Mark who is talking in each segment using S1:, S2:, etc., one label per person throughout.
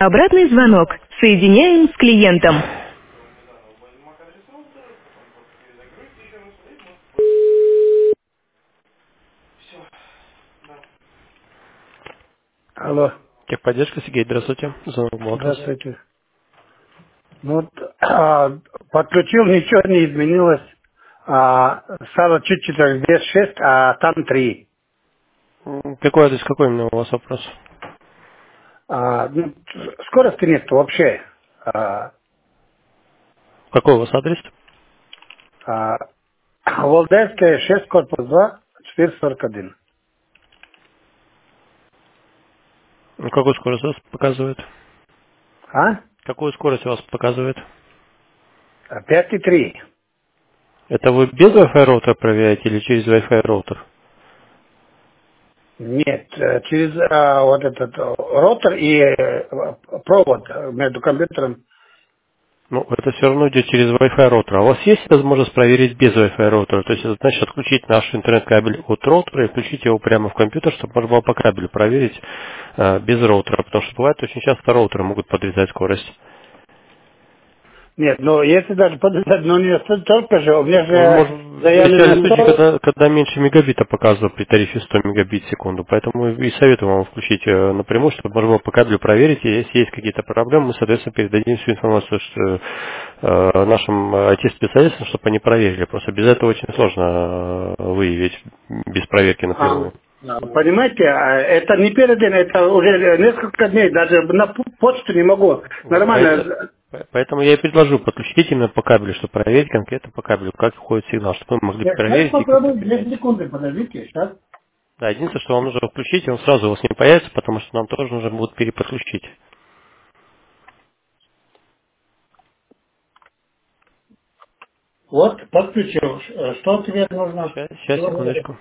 S1: Обратный звонок. Соединяем с клиентом. Алло,
S2: Техподдержка, Сергей, здравствуйте. Звонок был от вас.
S1: здравствуйте. Ну, вот, подключил, ничего не изменилось. Стало чуть-чуть здесь 6, а там 3.
S2: Какой адрес, какой именно у вас вопрос?
S1: Ну, скорости нет вообще.
S2: Какой у вас адрес?
S1: А, Валдайская 6, корпус 2, 441.
S2: Какую скорость у вас показывает?
S1: А?
S2: Какую скорость у вас показывает?
S1: 5,3.
S2: Это вы без Wi-Fi роутера проверяете или через Wi-Fi роутер?
S1: Нет, через вот этот ротор и провод между компьютером.
S2: Ну, это все равно идет через Wi-Fi роутер. А у вас есть возможность проверить без Wi-Fi роутера? То есть это значит отключить наш интернет-кабель от роутера и включить его прямо в компьютер, чтобы можно было по кабелю проверить без роутера. Потому что бывает очень часто роутеры могут подрезать скорость.
S1: Нет, ну если даже подождать, ну не только же, у меня
S2: Он
S1: же
S2: может встречали
S1: заявлено
S2: случаи,
S1: 100.
S2: когда меньше мегабита показывал при тарифе 100 мегабит в секунду. Поэтому и советую вам включить напрямую, чтобы можно было по кабелю проверить. И если есть какие-то проблемы, мы, соответственно, передадим всю информацию нашим IT-специалистам, чтобы они проверили. Просто без этого очень сложно выявить без проверки напрямую.
S1: Понимаете, это не перед этим, это уже несколько дней, даже на почту не могу.
S2: Вот
S1: Нормально.
S2: поэтому я и предложу подключить именно по кабелю, чтобы проверить конкретно по кабелю, как входит сигнал, чтобы мы могли
S1: Я сейчас
S2: проверить и как-то
S1: попробую, 2
S2: принять.
S1: секунды, подождите, сейчас.
S2: Да, единственное, что вам нужно включить, и он сразу у вас не появится, потому что нам тоже нужно будет переподключить.
S1: Вот, подключил. Что тебе нужно?
S2: Сейчас, секундочку.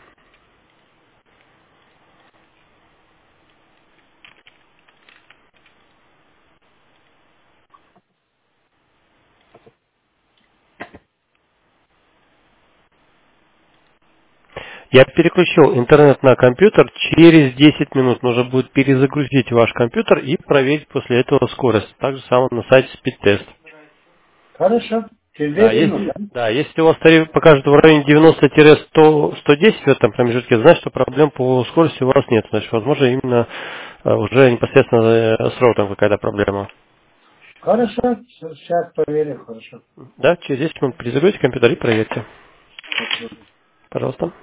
S2: Я переключил интернет на компьютер, через 10 минут нужно будет перезагрузить ваш компьютер и проверить после этого скорость. Так же самое на сайте Speedtest.
S1: Хорошо. Через
S2: Да,
S1: 10 минут, да?
S2: если у вас тариф покажет в районе 90-110 в этом промежутке, значит, что проблем по скорости у вас нет. Значит, возможно, именно уже непосредственно с роутером какая-то проблема.
S1: Хорошо, сейчас проверим, хорошо.
S2: Да, через 10 минут перезагрузите компьютер и проверьте.
S1: Спасибо.
S2: Пожалуйста.